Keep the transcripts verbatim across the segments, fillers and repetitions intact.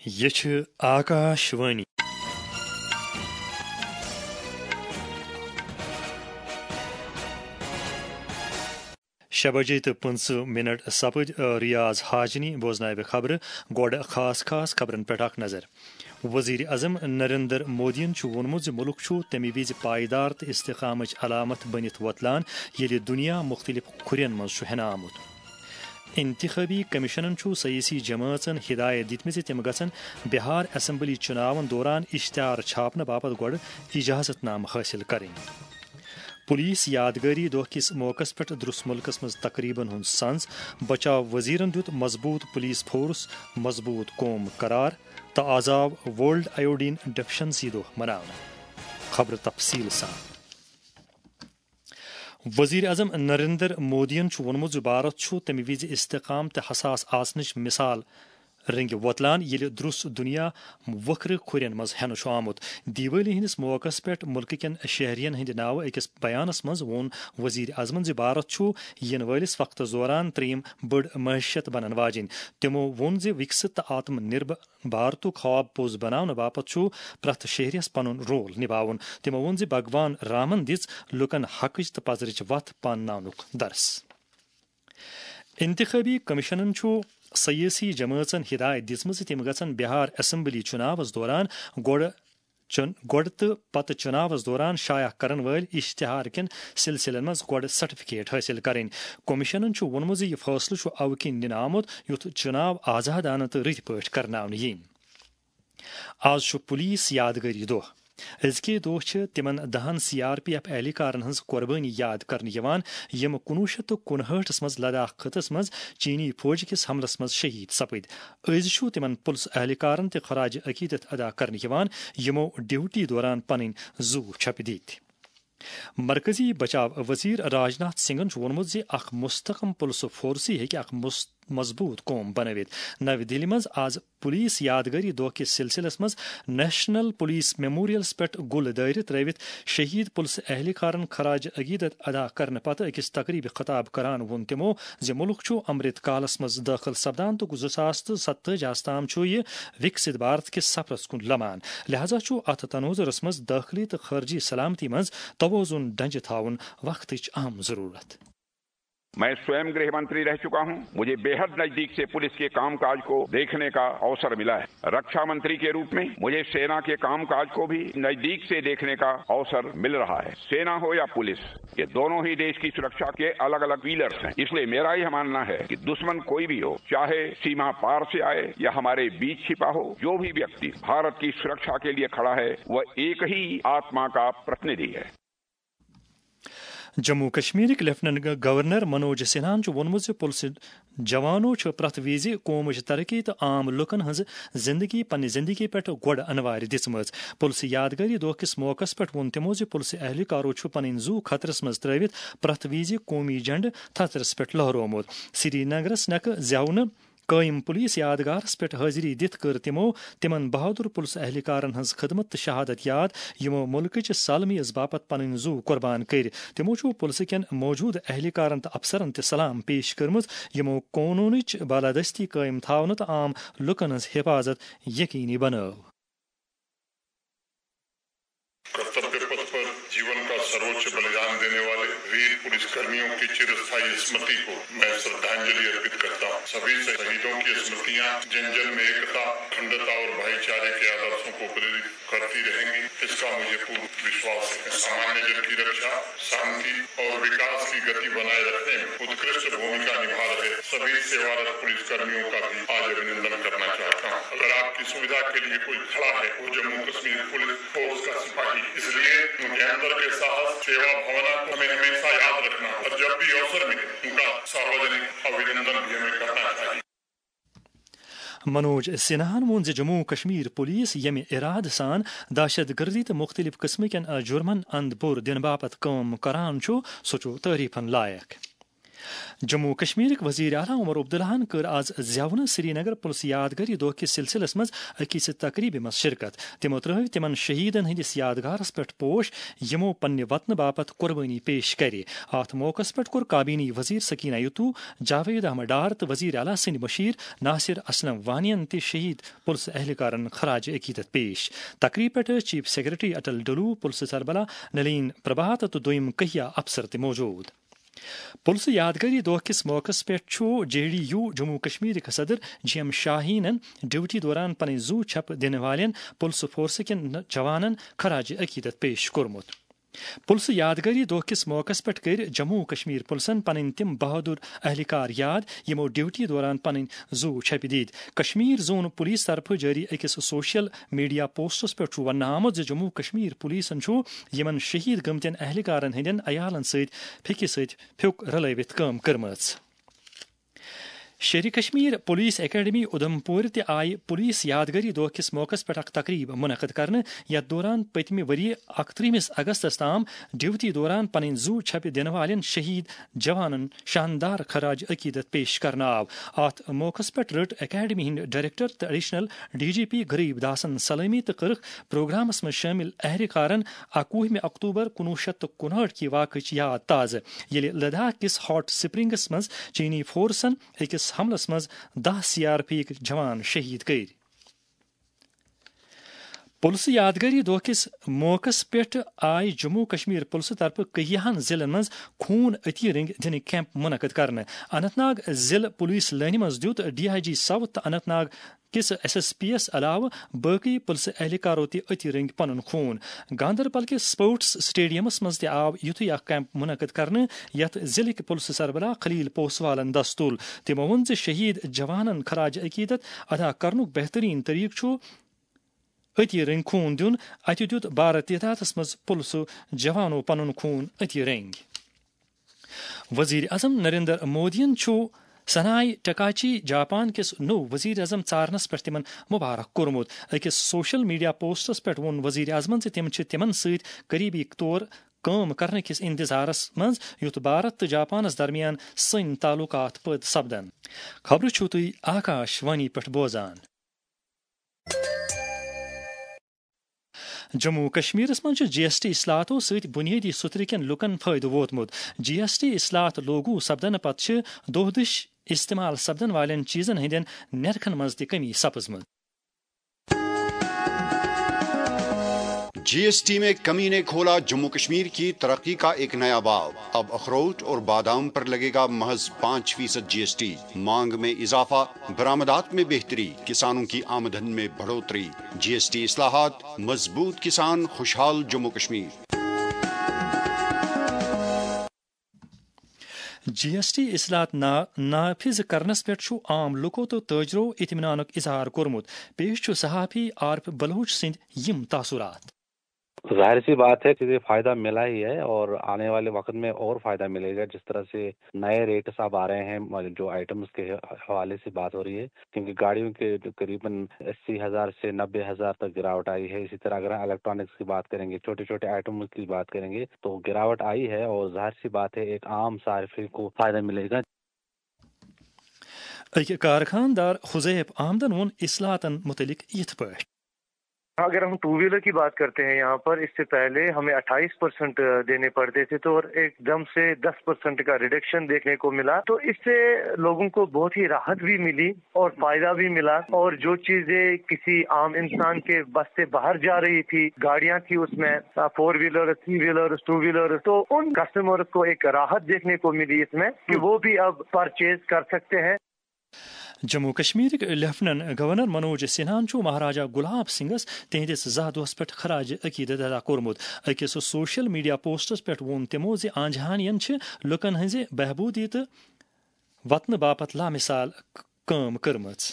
یہ چھ آکاشوانی شے بجے تو پنچہ منٹ سپد ریاض حاجنی بوزنائے خبر گوڑ خاص خاص خبرن پہ اخ نظر وزیر اعظم نریندر مودین وونمت ملک تمہ وز پائیدار تو استحکامچ علامت بنت ووتلان یل دنیا مختلف کھرین مز ہینہ آمت انتخابی کمیشنن سیاسی جماعتن ہدایت دتم تم گھن بہار اسمبلی چناون دوران اشتہار چھاپنے باپت گوڑ اجازت نامہ حاصل کریں پولیس یادگاری دہ کس موقع پہ درس ملکس مز تقریباً ہند سنز بچاؤ وزیرن دیت مضبوط پولیس فورس مضبوط قوم قرار تو آزاو ورلڈ ایوڈین ڈیفیشنسی دہ مناونہ خبر تفصیل سان وزیر اعظم نریندر مودین وونمت بھارت تمہ وز استحکام تو حساس آسنچ مثال رنگ ووتلان یل درس دنیا وکھر کھرین مز ہینہ آمت دیوالی ہندس موقع پہ ملک کین شہرین ہند ناو اکس بیانس مز وون وزیر اعظمن زِ بھارت ین ولس وقتس دوران تریم بڑ معیشت بنن واجن تمو وون زِ وکست تو آتم نربر بھارتک خواب پوز بناونہ باپت پرٛٮ۪تھ شہریس پنن رول نباون تمو وون زِ بھگوان رامن دِژ لُکن حقٕچ تہٕ پزرٕچ وتھ پانناونُک درس انتخابی کمیشنن سیاسی جماعتن ہدایت دِژمٕژ زِ تِم گژھن بہار اسمبلی چناوس دوران گۄڈٕ گۄڈٕ تہٕ پتہٕ چناوس دوران شایع کرن وٲلۍ اشتہار کٮ۪ن سلسلن منٛز گۄڈٕ سرٹیفکیٹ حٲصل کرٕنۍ کمیشنن ووٚنمُت زِ یہِ فٲصلہٕ چھُ اَوٕ کِنۍ نِنہٕ آمُت یُتھ چُناو آزادانہٕ تہٕ رٕتۍ پٲٹھۍ کرناونہٕ یِنۍ آز چھُ پولیس یادگٲری دۄہ أزکے دۄہ تمن دہن سی آر پی ایف اہلکارن ہنز قربٲنی یاد کرنہٕ یوان یم کنوہ شیتھ تہٕ کنہٲٹھس مز لداخ خطس مز چینی فوج کس حملس مز شہید سپد أزۍ چھُ تمن پُلس اہلکارن تہ خراج عقیدت ادا کرنہٕ یوان یمو ڈیوٹی دوران پنٕنۍ زُو چھپہ دِتۍ مرکزی بچاو وزیر راجناتھ سنگھن ووٚنمُت زِ اکھ مستحکم پُلس فورسٕے ہیٚکہِ اکھ مضبوط قوم بنٲوِتھ نو دہلی مز آز پولیس یادگاری دۄہ کس سلسلس مز نیشنل پولیس میموریلس پہ گل دٲرِ ترٲوِتھ شہید پُلس اہلکارن خراج عقیدت ادا کرنہٕ پتہٕ أکِس تقریبہِ خطاب کران ووٚن تِمو زِ مُلک چھُ امرت کالس مز دٲخل سپدان تہٕ زٕ ساس تہٕ ستتٲجِہس تام چھُ یہِ وکست بھارت کِس سفرس کُن لمان لہذا چھُ اتھ تنوظرس مز دٲخلی تہٕ خارجی سلامتی مز توازن ڈنجہِ تھاوُن وقتٕچ اہم ضرورت میں سوئم گृह منتری رہ چکا ہوں مجھے بے حد نزدیک سے پولیس کے کام کاج کو دیکھنے کا اوسر ملا ہے رکشا منتری کے روپ میں مجھے سینا کے کام کاج کو بھی نزدیک سے دیکھنے کا اوسر مل رہا ہے سینا ہو یا پولیس یہ دونوں ہی دیش کی سرکشا کے الگ الگ پیلرز ہیں اس لیے میرا یہ ماننا ہے کہ دشمن کوئی بھی ہو چاہے سیما پار سے آئے یا ہمارے بیچ چھپا ہو جو بھی ویکتی بھارت کی سرکشا کے لیے کھڑا ہے وہ ایک ہی آتما کا پرتندھی ہے جموں کشمیرک لیفٹننٹ گورنر منوج سنہاہن ووٚنمُت زِ پُلسہٕ جوانو پرٛٮ۪تھ وِزِ قومٕچ ترقی تہٕ عام لُکن ہٕنٛز زندگی پننہِ زندگی پٮ۪ٹھ گۄڈٕ انوارِ دِژمٕژ پُلسہٕ یادگاری دۄہ کِس موقعس پٮ۪ٹھ ووٚن تِمو زِ پُلسہٕ اہلکارو چھُ پنٕنۍ زُو خطرس منٛز ترٲوِتھ پرٛٮ۪تھ وِزِ قومی جنڈٕ تھتھرس پٮ۪ٹھ لہرومُت سری نگرس نکھٕ زیونہٕ قٲیم پولیس یادگارس پٮ۪ٹھ حٲضری دِتھ کٔر تِمو تِمن بہادر پُلسہٕ اہلکارن ہٕنٛز خدمت تہٕ شہادت یاد یِمو مُلکٕچہِ سالمیس باپتھ پنٕنۍ زُو قۄربان کٔرۍ تِمو چھُ پُلسہٕ کٮ۪ن موجوٗدٕ اہلکارن تہٕ افسرن تہِ سلام پیش کٔرمٕژ یِمو قونوٗنٕچ بالادستی قٲیم تھاونہٕ تہٕ عام لُکن ہٕنٛز حفاظت یقینی بنٲو जीवन का सर्वोच्च बलिदान देने वाले वीर पुलिसकर्मियों की चिरस्थायी स्मृति को मैं श्रद्धांजलि अर्पित करता हूँ सभी शहीदों की स्मृतियाँ जन जन में एकता अखंडता और भाईचारे के आदर्शों को प्रेरित करती रहेंगी इसका मुझे पूर्ण विश्वास है सामान्य जन की रक्षा शांति और विकास की गति बनाए रखने में उत्कृष्ट भूमिका निभा रहे सभी सेवारत पुलिसकर्मियों का भी आज अभिनंदन करना चाहता हूँ अगर आपकी सुविधा के लिए कोई खड़ा है वो जम्मू कश्मीर पुलिस फोर्स का सिपाही इसलिए उनके अंदर के साहस सेवा भावना को हमें हमेशा याद रखना और जब भी अवसर मिले उनका सार्वजनिक अभिनंदन भी हमें करना चाहिए منوج سنہاہن ووٚن زِ جموں کشمیر پولیس ییٚمہِ اِرادٕ سان دہشت گردی تہٕ مختلف قٕسمٕکٮ۪ن جُرمن اند پوٚر دِنہٕ باپتھ کٲم کران چھُ سُہ چھُ تعریٖفن لایق جموں کشمیر وزیر اعلیٰ عمر عبداللہ کر آز زیون سری نگر پلس یادگاری دہ کس سلسلس مز اکس تقریبہ مز شرکت تمو ترو تمن شہیدن ہندس یادگارس پہ پوش یمو پنہ وطن باپت قربانی پیش کرے ات موقع پہ کور کابینی وزیر سکینہ یتو جاوید احمد ڈار تو وزیر اعلیٰ سند مشیر ناصر اسلم وانین تہ شہید پلس اہلکارن خراج عقیدت پیش تقریب پہ chief secretary Atal Dulloo police سربراہ نلین پربھات تو دویم کہیا افسر تہ موجود پلس یادگاری دہ کس موقع پہ J D U Jammu Kashmir صدر جی ایم شاہین ڈیوٹی دوران پن زو چھپ دن والن پلس فورس کن جوانن خراج عقیدت پیش کورمت پلس یادگاری دہ کس موقع پہ کر جموں کشمیر پلسن پن تم بہادر اہلکار یاد یمو ڈیوٹی دوران پن زو چھپ دید کشمیر زون پولیس طرف جاری اکس سوشل میڈیا پوسٹس پہ ون آمت جموں کشمیر پولیسن یمن شہید گمتین اہلکارن ہندین عیالن ست پھکہ ست پھک رلوت کام کرمز شیر کشمیر پولیس اکیڈمی ادھم پور تہ آئی پولیس یادگاری دہ کس موقع پہ اخ تقریب منعقد کرنے یتھ دوران پتمہ وری اکترہمس اگستس تام ڈیوٹی دوران پن زو چھپ دن والن شہید جوانن شاندار خراج عقیدت پیش کرنا آو ات موقع پہ رٹ اکیڈمی ہند ڈائریکٹر تو ایڈیشنل ڈی جی پی غریب داسن سلامی تو کرخ پروگرامس من شامل اہلکارن اکوہم اکتوبر کنوہ شیت تو کنہٲٹھ کی واقعہ یاد تازہ یل لداخ کس ہاٹ سپرنگس مز چینی فورسن اکس حملس مز دہ سی آر پی جوان شہید کر پلس یادگاری دہ کس موقع پہ آئی جموں کشمیر پلس طرف کہیہن ضلعن مز خون عطیہ رنگ دن کیمپ منعقد کرنے اننت ناگ ضلع پولیس لینہ مز دیت ڈی آئی جی ساؤتھ تو اننت ناگ کس ایس ایس پی یس علاوہ باقی پلس اہلکارو تہ عطیہ رنگ پن خون گاندربل کس سپورٹس سٹیڈیمس مز تہ آو یتھے اخ کیمپ منعقد کرنے یتھ ضلع پلس سربراہ خلیل پوسوالن دست تل تمو ون شہید جوانن خراج عقیدت ادا کرنک بہترین طریقہ چھ عطیہ رنگ خون دن اتہ دیت بھارت تعدادس مز پلس جوانو پن خون عطیہ رنگ وزیر اعظم نریندر مودین سنائی ٹکاچی جاپان کس نو وزیر اعظم ژارنس پہ تمن مبارک کورمت اکس سوشل میڈیا پوسٹس پہ وون وزیر اعظمن تم تمن ست قریبی طور کام کرنے کس انتظارس مز یت بھارت تو جاپانس درمیان سن تعلقات پد سپدن خبر چھو تھی آکاش وانی پہ بوزان جموں کشمیرس من جی ایس ٹی اصلاحاتو ست بنیادی ستر کن لکن فائدہ ووتمت جی ایس ٹی اصلاحات لوگو سپدن پتہ دہ دش استعمال سپدن والن چیزن ہندین نرخن مز تہ کمی سپزمت جی ایس ٹی میں کمی نے کھولا جموں کشمیر کی ترقی کا ایک نیا باب اب اخروٹ اور بادام پر لگے گا محض پانچ فیصد جی ایس ٹی مانگ میں اضافہ برآمدات میں بہتری کسانوں کی آمدن میں بڑھوتری جی ایس ٹی اصلاحات مضبوط کسان خوشحال Jammu Kashmir G S T اصلاحات نافذ کرنس پہ عام لکو تو تاجرو اطمینانک اظہار کورمت پیش صحافی عارف بلوچ سند یم تاثرات ظاہر سی بات ہے کہ فائدہ ملا ہی ہے اور آنے والے وقت میں اور فائدہ ملے گا جس طرح سے نئے ریٹس اب آ رہے ہیں جو آئٹمس کے حوالے سے بات ہو رہی ہے کیونکہ گاڑیوں کے قریباً اسی ہزار سے نبے ہزار تک گراوٹ آئی ہے اسی طرح اگر الیکٹرانکس کی بات کریں گے چھوٹے چھوٹے آئٹمس کی بات کریں گے تو گراوٹ آئی ہے اور ظاہر سی بات ہے ایک عام صارفین کو فائدہ ملے گا. کارخاندار حذیف احمدن وون اصلاحاتن متعلق یتھ پٲٹھۍ اگر ہم ٹو ویلر کی بات کرتے ہیں یہاں پر اس سے پہلے ہمیں اٹھائیس پرسنٹ دینے پڑتے تھے تو ایک دم سے دس پرسنٹ کا ریڈکشن دیکھنے کو ملا تو اس سے لوگوں کو بہت ہی راحت بھی ملی اور فائدہ بھی ملا اور جو چیزیں کسی عام انسان کے بس سے باہر جا رہی تھی گاڑیاں تھی اس میں four wheeler three wheeler two wheeler تو ان کسٹمر کو ایک راحت دیکھنے کو ملی اس میں کہ وہ بھی اب پرچیز کر سکتے ہیں. جموں کشمیر لیفٹننٹ گورنر منوج سنہان مہاراجا گلاب سنگس تہندس زا دہس پہ خراج عقیدت ادا کورمت اکس سوشل میڈیا پوسٹس پہ وون تمو زِ آنجہانین لکن ہز بہبودی تو وطن باپت لامثال کام کرمز.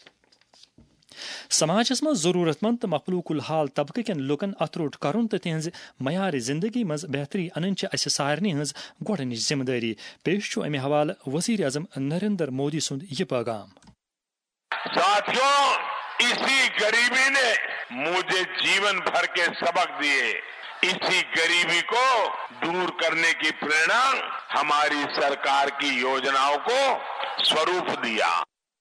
سماجس مز ضرورت مند تو مخلوق الحال طبقہ کن لکن اتروٹ کرن تو تہذ معیار زندگی مز بہتری ان اس سارنی ہز گۄڈنِچ ذمہ داری. پیش چھ امہ حوالہ وزیر اعظم نریندر مودی سند یہ پیغام. ساتھیوں اسی غریبی نے مجھے جیون بھر کے سبق دیے. اسی غریبی کو دور کرنے کی پریرنا हमारी सरकार की योजनाओं को स्वरूप दिया.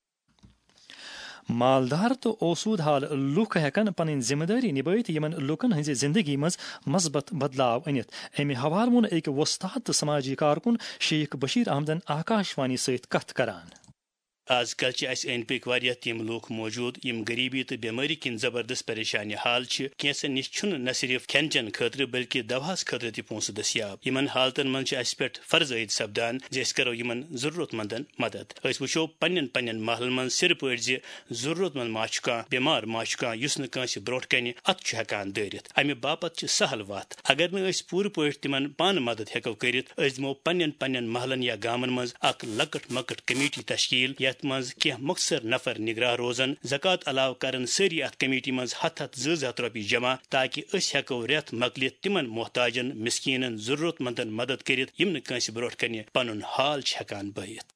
مالدار تو اوسود حال لوک ہیکن پن ذمہ داری نبھت یمن لوکن ہز زندگی مز مثبت بدلاو انت. امہ حوالہ وون ایک وستاد تو سماجی کارکن شیخ بشیر احمدن آکاشوانی ست کت کران. آج کل اس أنٛدۍ پٔکۍ واریاہ تِم لوٗکھ موجود یم غریبی تو بیماری کن زبردست پریشانی حال کینٛژن نش چھُنہٕ نہ صرف کھٮ۪ن چٮ۪ن خٲطرٕ بلکہ دواہس خٲطرٕ تہِ پونٛسہٕ دٔستیاب. یمن حالتن منٛز چھُ اسہِ پٮ۪ٹھ فرض عٲید سپدان زِ أسۍ کرو یمن ضروٗرت مندن مدد. أسۍ وٕچھو پننٮ۪ن پننٮ۪ن محلن منٛز سِرٕ پٲٹھۍ زِ ضروٗرت منٛد ما چھُ کانٛہہ بیمار ما چھُ کانٛہہ یُس نہٕ کٲنٛسہِ برونٛٹھ کنہِ اتھ چھُ ہٮ۪کان دٲرِتھ. امہِ باپتھ چھِ سہل وتھ. اگر نہٕ أسۍ پوٗرٕ پٲٹھۍ تِمن پانہٕ مدد ہٮ۪کو کٔرِتھ أسۍ دِمو پننٮ۪ن پننٮ۪ن محلن یا گامن منٛز اکھ لۄکٕٹ مۄکٕٹ کمیٹی تشکیل یتھ منٛز کینٛہہ مختصر نفر نگراہ روزن. زکات علاوہ کرن سٲری اتھ کمیٹی منٛز ہتھ ہتھ زٕ ہتھ رۄپیہِ جمع تاکہ أسۍ ہٮ۪کو رٮ۪تھ مۄکلِتھ تِمن محتاجن مسکیٖنن ضروٗرت مندن مدد کٔرِتھ یِم نہٕ کٲنٛسہِ برونٛٹھ کنہِ پنُن حال چھِ ہٮ۪کان بٲیِتھ.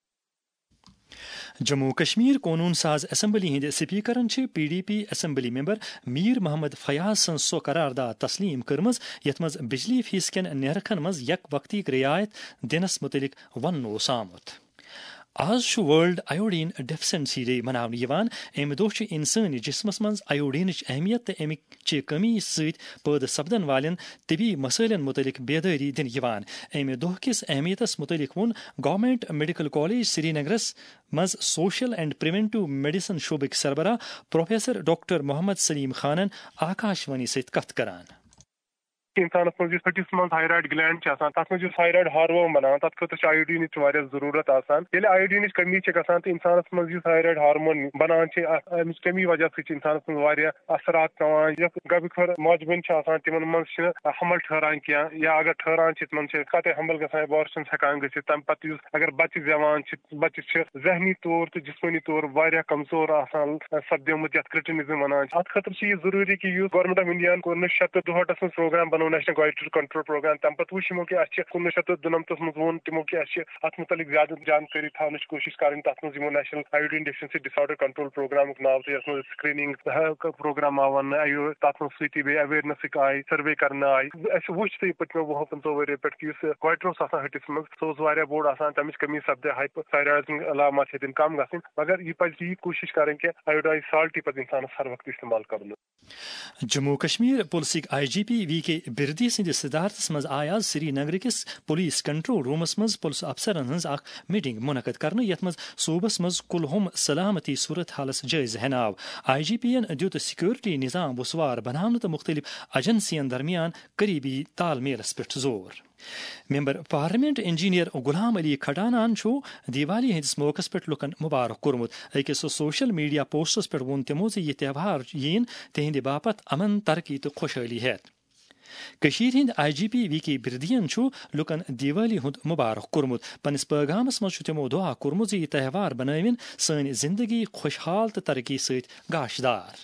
جموں کشمیر قونون ساز اسمبلی ہند سپیکرن P D P assembly member Mir Mohammad Fayaz سن سو قرارداد تسلیم کرمز یت مز بجلی فیس کن نرخن مز یک وقتی رعایت دنس متعلق ون اوس آمت. آز ورلڈ آیوڈین ڈیفیشنسی ڈے مناونہ یوان. امہ دہ انسانی جسمس مز آیوڈینچ اہمیت تو امچ کمی ست پید سپدن والن طبی مسائلن متعلق بیداری دن یوان. امہ دہ کس اہمیتس متعلق ون گورنمنٹ میڈیکل کالج سری نگرس مز سوشل اینڈ پریونٹو میڈیسن شعبک سربراہ پروفیسر ڈاکٹر محمد سلیم خانن آکاشوانی ست کت کران. انسانس مز ہٹس مز تھائرائڈ گلینڈ تک مز تھائرائڈ ہارمون بنان تر خاطر آیوڈین ضرورت آسان. یل آیوڈین کمی گھان تو انسانس مز تھائرائڈ ہارمون بنان امچ کمی وجہ سۭتۍ انسانس مز اثرات پیوان. یس گبر ماجبن تمن مز حمل ٹھہران کی یا اگر ٹھہران تمن قطع حمل گھان ابارشن ہیکان گھت. تمہ پتہ اگر بچہ زیوان بچہ ذہنی طور تو جسمانی طور واریاہ کمزور آسان سپدیمت یتھ کرٹنزم ونان. ات خاطر یہ ضروری کہ گورنمنٹ آف انڈیا کور شیت تو دہٹس مز پروگرام بنو نیشنل گائیڈ کنٹرول پروگرام. تمہ پتہ وچھو کہ اچھے کنوہ شیت تو دنمتس مز وون تمو کہ اچھے ات متعلق زیادہ جانکاری تھونچ کوشش کریں. تر مز national iodine deficiency disorder control programme ناو تو یس مز سکریننگ پروگرام آو ون تر مز سی بیٚیہِ اویئرنیسک آئی سروے کرنے آئی. اَسہِ وُچھ تہِ پٔتمیو وُہو پٕنٛژٕو ؤرۍیو پٮ۪ٹھ کہِ یُس گویٹر اوس آسان ہٹِس منٛز سُہ اوس واریاہ بوٚڑ آسان. تَمِچ کمی سپدے ہایپر تھایرایڈزٕکۍ علامات ہیٚتِن کم گژھٕنۍ. مگر یہِ پزِ یی کوٗشش کرٕنۍ کہِ آیوڈایز سالٹ پزِ انسانس ہر وقت استعمال کرُن. جموں کشمیر پُلسٕکۍ آئی جی پی وی کے بردی سٕنٛدِس صدارتس منٛز آیہِ آز سری نگر کِس پُلیٖس کنٹرول روٗمس منٛز پُلسہٕ افسرن ہٕنٛز اکھ میٹنگ منعقد کرنہٕ یتھ منٛز صوبس منٛز کُلہُم سلامتی صورت حالس جٲیزٕ ہٮ۪نہٕ آو. آئی جی پی ین دِیُت سیکورٹی نظام وسوار بناونہٕ تہٕ مختلف ایجنسین درمیان قریبی تال میلس پٮ۪ٹھ زور. ممبر پارلیمنٹ انجینئر غلام علی کھٹانان چھُ دیوالی ہندس موقعس پٮ۪ٹھ لُکن مبارک کوٚرمُت. أکِس سوشل میڈیا پوسٹس پٮ۪ٹھ ووٚن تِمو زِ یہِ تہوار یِیِن تِہنٛدِ باپتھ امن ترقی تہٕ خۄشحٲلی ہٮ۪تھ. کشیر ہند آئی جی پی وی کے بردین چھُ لُکن دیوالی ہُند مبارک کوٚرمُت. پننِس پیغامس منٛز چھُ تِمو دعا کوٚرمُت زِ یہِ تہوار بنٲوِن سٲنۍ زندگی خۄشحال تہٕ ترقی سۭتۍ گاشدار.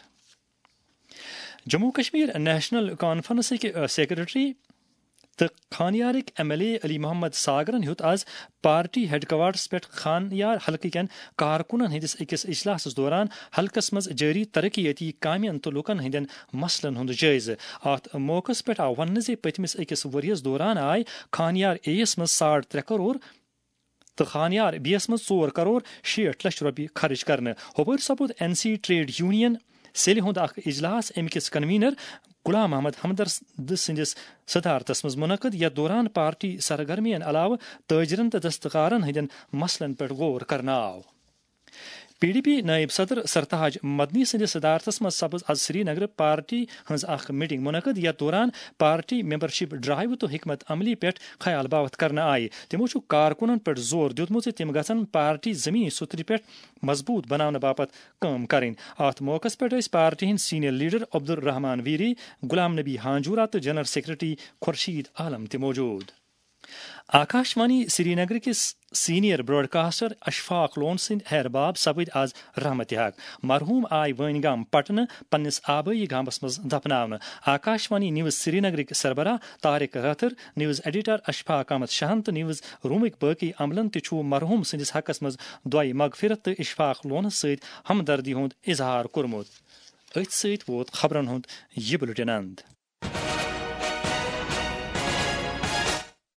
جموں کشمیر نیشنل کانفرنسٕکۍ سیکرٹری تہٕ خانیارٕکۍ ایم ایل اے علی محمد ساگرن ہیوٚت آز پارٹی ہیڈ کوارٹرس پٮ۪ٹھ خانیار حلقہٕ کٮ۪ن کارکُنن ہٕنٛدِس أکِس اجلاسس دوران حلقس منٛز جٲری ترقیٲتی کامٮ۪ن تہٕ لُکن ہٕنٛدٮ۪ن مسلن ہُنٛد جٲیزٕ. اتھ موقعس پٮ۪ٹھ آو وننہٕ زِ پٔتمِس أکِس ؤرِیَس دوران آیہِ خانیار اے یس منٛز ساڑ ترٛےٚ کرور تہٕ خانیار بی یس منٛز ژور کرور شیٹھ لچھ رۄپیہِ خرچ کرنہٕ. ہوٚپٲرۍ سپُد این سی ٹریڈ یونین سیلہِ ہُنٛد اکھ اجلاس اَمہِ کِس کنویٖنر غلام محمد ہمدرد سٕنٛدِس صدارتس منٛز منعقد یتھ دوران پارٹی سرگرمین علاوٕ تٲجرن تہٕ دستکارن ہٕنٛدٮ۪ن مسلن پٮ۪ٹھ غور کرنہٕ آو. پی ڈی پی نائب صدر سرتاج مدنی سٕنٛدِس صدارتس منٛز سپٕز آز سری نگر پارٹی ہٕنٛز اکھ میٹنگ منعقد یتھ دوران پارٹی ممبرشپ ڈرائیو تہٕ حکمت عملی پٮ۪ٹھ خیال باوت کرنہٕ آیہِ. تِمو چھُ کارکُنن پٮ۪ٹھ زور دیُتمُت زِ تِم گژھن پارٹی زمینی سُترِ پٮ۪ٹھ مضبوٗط بناونہٕ باپتھ کٲم کرٕنۍ. اتھ موقعس پٮ۪ٹھ ٲسۍ پارٹی ہٕنٛدۍ senior leader Abdul Rahman very, Ghulam نبی ہانجورا تہٕ جنرل سیکرٹری خورشید عالم تہِ موجود. آکاشوانی سری نگر کِس سینئر براڈکاسٹر اشفاق لون سٕنٛدۍ ہیرباب سپٕدۍ آز رحمتِ حق. مرحوٗم آیہِ وٲنۍ گام پٹنہٕ پننِس آبٲیی گامس منٛز دفناونہٕ. آکاشوانی نِوٕز سری نگرٕکۍ سربراہ طارق رٲتھر، نِوٕز ایڈیٹر اشفاق احمد شاہن تہٕ نِوٕز روٗمٕکۍ باقٕے عملن تہِ چھُ مرحوٗم سٕنٛدِس حقس منٛز دۄیہِ مغفرت تہٕ اشفاق لونس سۭتۍ ہمدردی ہُنٛد اظہار کوٚرمُت. أتھۍ سۭتۍ ووت خبرن ہُنٛد یہِ بُلٹن اند.